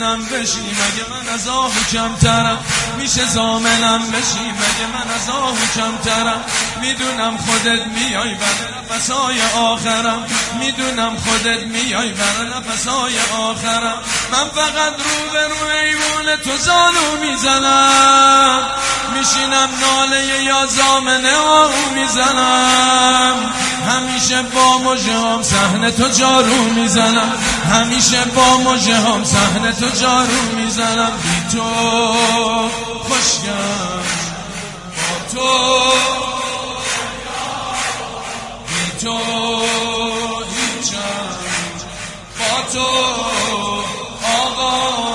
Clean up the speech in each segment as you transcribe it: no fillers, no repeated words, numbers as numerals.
زامنم بشی مگه من از آهو کمترم؟ میشه زامنم بشی مگه من از آهو کمترم؟ میدونم خودت میای برای نفسای آخرم، میدونم خودت میای برای نفسای آخرم. من فقط رو به رو ایوون تو زانو میزنم، میشینم ناله یا زامنه آهو میزنم. همیشه با مژه‌ام صحنه تو جارو میزنم، همیشه با مژه‌ام صحنه تو جارو میزنم. بی تو خوشگم، با تو بی تو هیچم، با تو آقا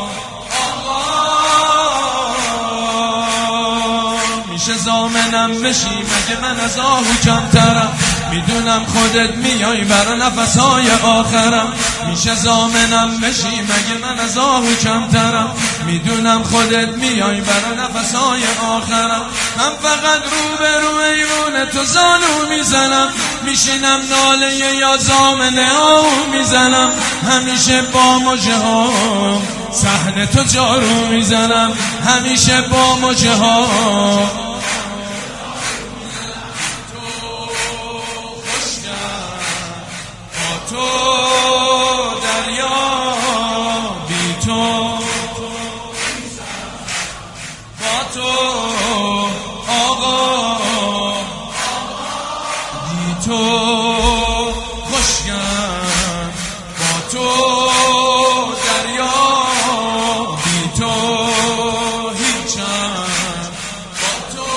میشه زامنم بشی مگه من از آهو کمترم؟ میدونم خودت میای برا نفسای آخرم. میشه زامنم بشی مگه من از آهو کمترم؟ میدونم خودت میای برا نفسای آخرم. من فقط رو به رو ایوون تو زانو میزنم، میشینم ناله یا زامنه آهو میزنم. همیشه با مژه‌ام صحنه تو جارو میزنم، همیشه با مژه‌ام. تو دریا بی تو، با تو آقا بی تو خوشگم، با تو دریا بی تو هیچم، با تو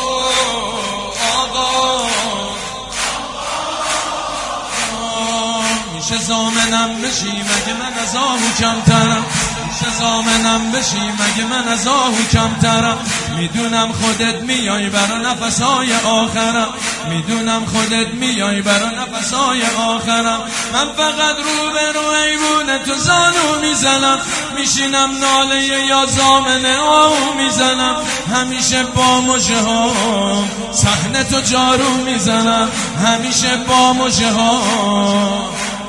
آقا میشه زامنم بشی مگه من از آهو کمترم؟ میشه زامنم بشی مگه من از آهو کمترم؟ میدونم خودت میای برا نفسای آخرم، میدونم خودت میای برا نفسای آخرم. من فقط رو به رو ایوون تو زانو میزنم، میشینم ناله یا زامنه آهو میزنم. همیشه با مژه‌ام صحنه تو جارو میزنم، همیشه با مژه‌ام.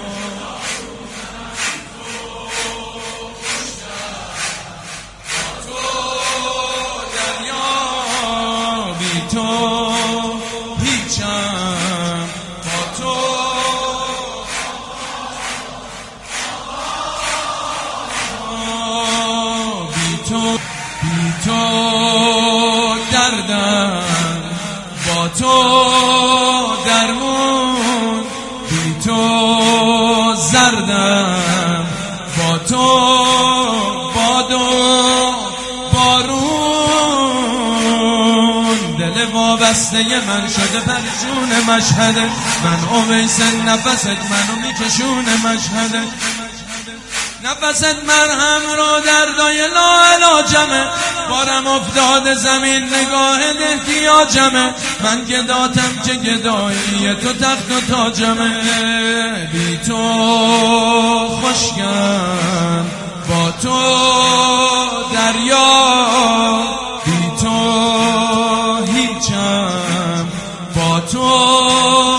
تو هیچم، با تو بی تو، بی تو دردم، با تو درمون. بی تو زردم، با تو باد و بارون. دل وابسته من شده پریشون مشهده، من اویس نفست منو میکشونه مشهده. نفست مرهم رو دردای لاعلاجمه، بارم افتاده زمین نگاه احتیاجمه. من گداتم که گدایی تو تخت و تاجمه. بی تو خوشگم، با تو دریا بی تو هیچم، با تو